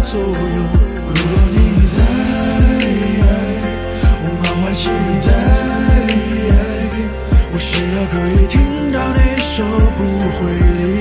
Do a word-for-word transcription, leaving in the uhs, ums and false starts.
左右。如果你在，我满怀期待，我需要可以听到你说不会离